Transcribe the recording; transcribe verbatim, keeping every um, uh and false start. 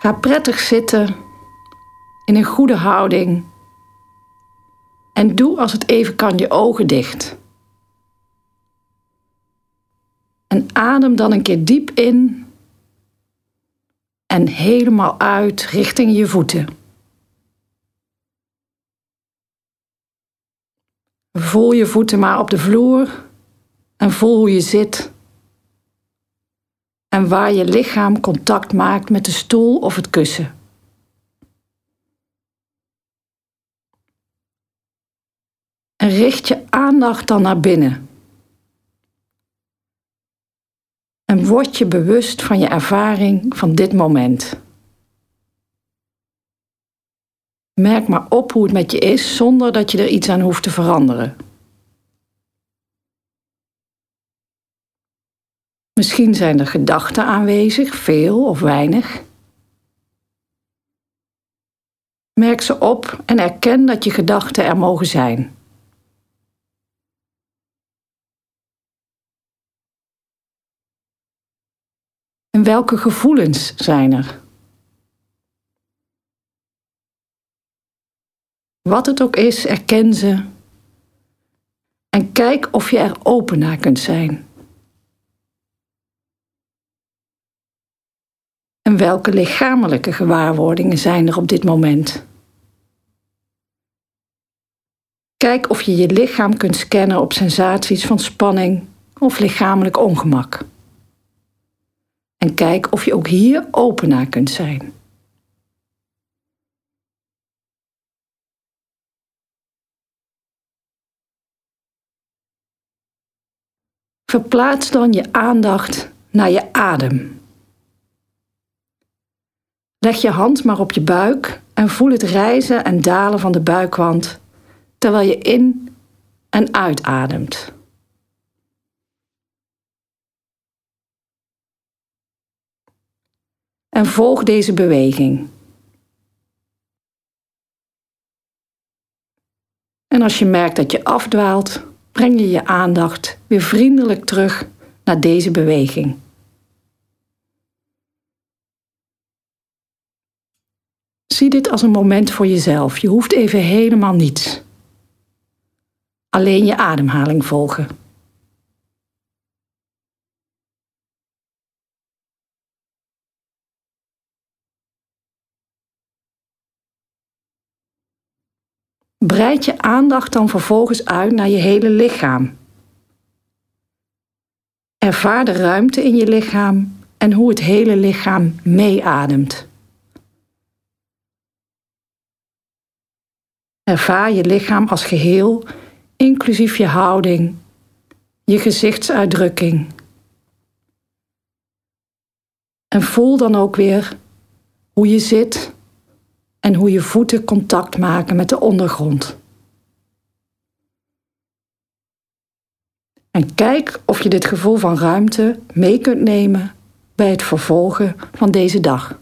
Ga prettig zitten in een goede houding en doe als het even kan je ogen dicht. En adem dan een keer diep in en helemaal uit richting je voeten. Voel je voeten maar op de vloer en voel hoe je zit en waar je lichaam contact maakt met de stoel of het kussen. En richt je aandacht dan naar binnen. En word je bewust van je ervaring van dit moment. Merk maar op hoe het met je is zonder dat je er iets aan hoeft te veranderen. Misschien zijn er gedachten aanwezig, veel of weinig. Merk ze op en erken dat je gedachten er mogen zijn. En welke gevoelens zijn er? Wat het ook is, erken ze en kijk of je er open naar kunt zijn. En welke lichamelijke gewaarwordingen zijn er op dit moment? Kijk of je je lichaam kunt scannen op sensaties van spanning of lichamelijk ongemak. En kijk of je ook hier open naar kunt zijn. Verplaats dan je aandacht naar je adem. Leg je hand maar op je buik en voel het rijzen en dalen van de buikwand terwijl je in- en uitademt. En volg deze beweging. En als je merkt dat je afdwaalt, breng je je aandacht weer vriendelijk terug naar deze beweging. Zie dit als een moment voor jezelf. Je hoeft even helemaal niets. Alleen je ademhaling volgen. Breid je aandacht dan vervolgens uit naar je hele lichaam. Ervaar de ruimte in je lichaam en hoe het hele lichaam meeademt. Ervaar je lichaam als geheel, inclusief je houding, je gezichtsuitdrukking. En voel dan ook weer hoe je zit en hoe je voeten contact maken met de ondergrond. En kijk of je dit gevoel van ruimte mee kunt nemen bij het vervolgen van deze dag.